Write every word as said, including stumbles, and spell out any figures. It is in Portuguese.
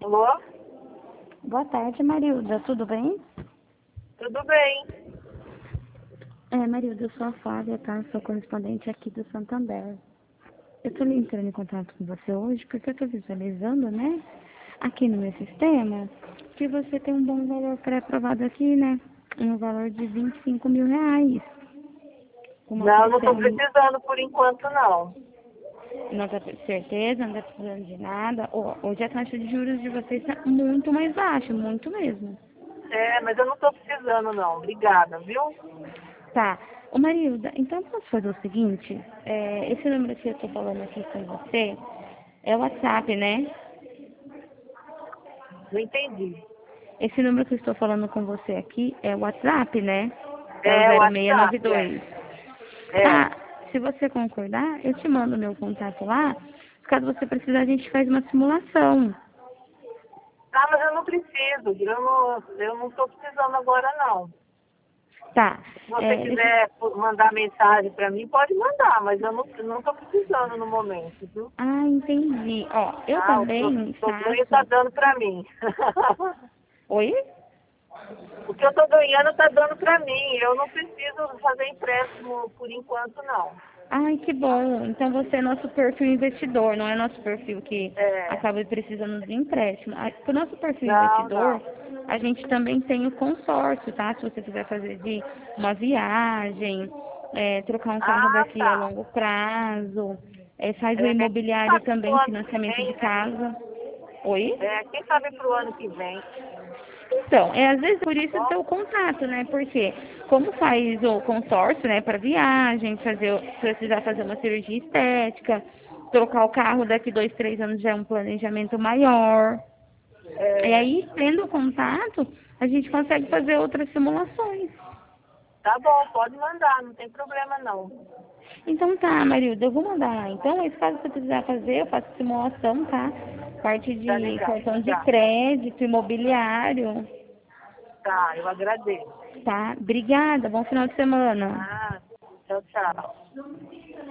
Alô? Boa tarde, Marilda. Tudo bem? Tudo bem? É, Marilda, eu sou a Flávia, tá? Sou correspondente aqui do Santander. Eu tô entrando em contato com você hoje porque eu tô visualizando, né? Aqui no meu sistema, que você tem um bom valor pré-aprovado aqui, né? Um valor de vinte e cinco mil reais. Uma Não, não estou parcela, precisando por enquanto, não. não tá com certeza, não tá precisando de nada. Ó, hoje a taxa de juros de vocês tá muito mais baixa, muito mesmo. É, mas eu não estou precisando, não. Obrigada, viu? Tá. Ô Marilda, então posso fazer o seguinte? É, esse número que eu tô falando aqui com você é o WhatsApp, né? Não entendi. Esse número que eu estou falando com você aqui é o WhatsApp, né? É o É o zero seis nove WhatsApp, é. dois. É. Tá. Se você concordar, eu te mando meu contato lá. Caso você precisar, a gente faz uma simulação. Tá, mas eu não preciso. Eu não, eu não estou precisando agora, não. Tá. Se você É, deixa... quiser mandar mensagem para mim, pode mandar, mas eu não não estou precisando no momento, viu? Ah, entendi. Ó, eu Ah, o que eu também tô ganhando tá faço. dando para mim. Oi? O que eu estou ganhando está dando para mim. Eu não preciso fazer empréstimo por enquanto, não. Ai, que bom. Então você é nosso perfil investidor, não é nosso perfil que É. acaba precisando de empréstimo. Para o nosso perfil Não, investidor, não. a gente também tem o consórcio, tá? Se você quiser fazer de uma viagem, é, trocar um carro Ah, daqui a tá. longo prazo, é, faz o É, quem imobiliário sabe pro também, ano que financiamento de vem, né? casa. Oi? É, quem sabe pro ano que vem, Então, é às vezes por tá isso bom? ter o contato, né? Porque como faz o consórcio, né, para viagem, fazer, precisar fazer uma cirurgia estética, trocar o carro daqui dois, três anos já é um planejamento maior. E É, aí, tendo o contato, a gente consegue fazer outras simulações. tá bom, pode mandar, não tem problema não. Então tá, Marilda, eu vou mandar lá. Então, esse caso você precisar fazer, eu faço simulação, tá? Parte Tá de legal, cartão de obrigada. crédito, imobiliário, Tá, eu agradeço. tá? Obrigada, bom final de semana. Ah, tchau, tchau.